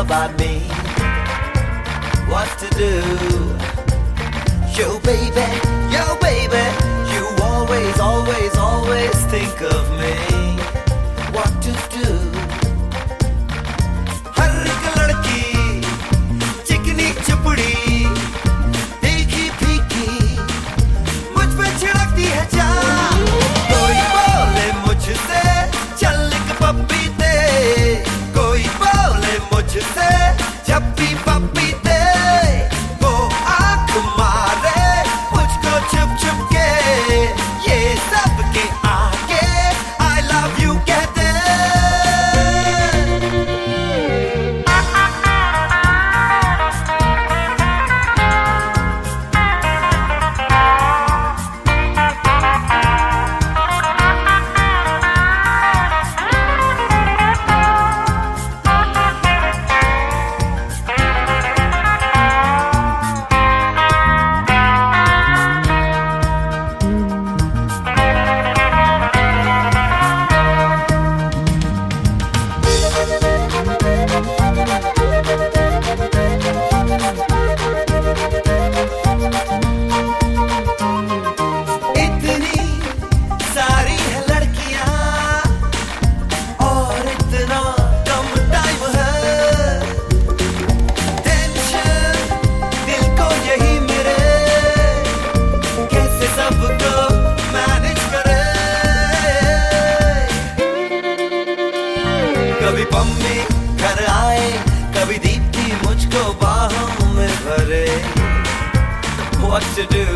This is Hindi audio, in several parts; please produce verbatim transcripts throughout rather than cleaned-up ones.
about me, what to do. Yo baby, yo baby, you always, always, always think of me, what to do. हर एक लड़की चिकनी चुपड़ी देखी फीकी मुझ पे छिड़कती है जान. कोई बोले मुझसे चल एक पप्पी दे, कोई बोले मुझसे जब भी पप्पी दे, वो आंख मारे मुझको छुप छुप के, ये सब के आगे I love you कहते. कभी पम्मी घर आए, कभी दीप्ति मुझको बाहों में भरे, what to do.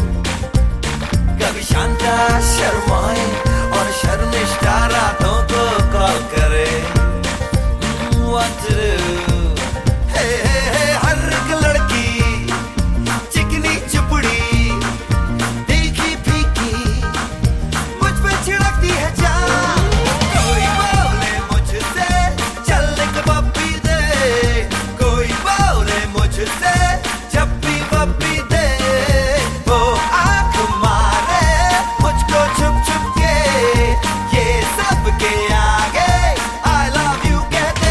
कभी शांता शर्माए और शर्मिष्ठा रातों को कॉल करे, what to do. हे हे हे हर एक लड़की चिकनी चुपड़ी देखी फीकी मुझ पे छिड़कती है जान. कोई बोले मुझसे चल एक पप्पी दे, कोई बोले मुझसे जब भी पप्पी दे, वो आंख मारे मुझको छुप छुप के, ये सब के आगे I love you कहते.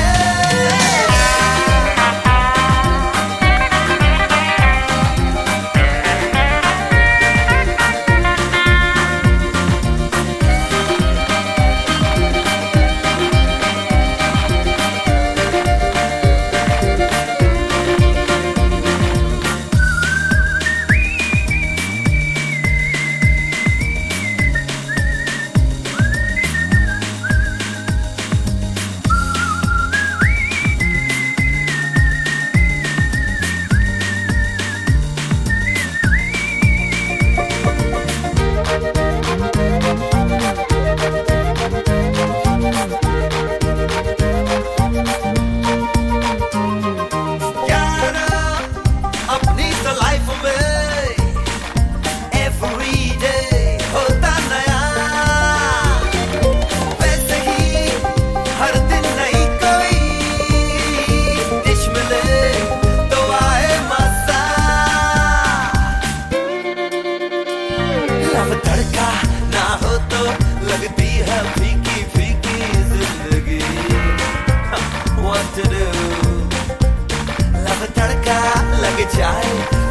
तड़का ना हो तो लगती है फीकी फीकी जिंदगी, what to do. लब तड़का लग जाए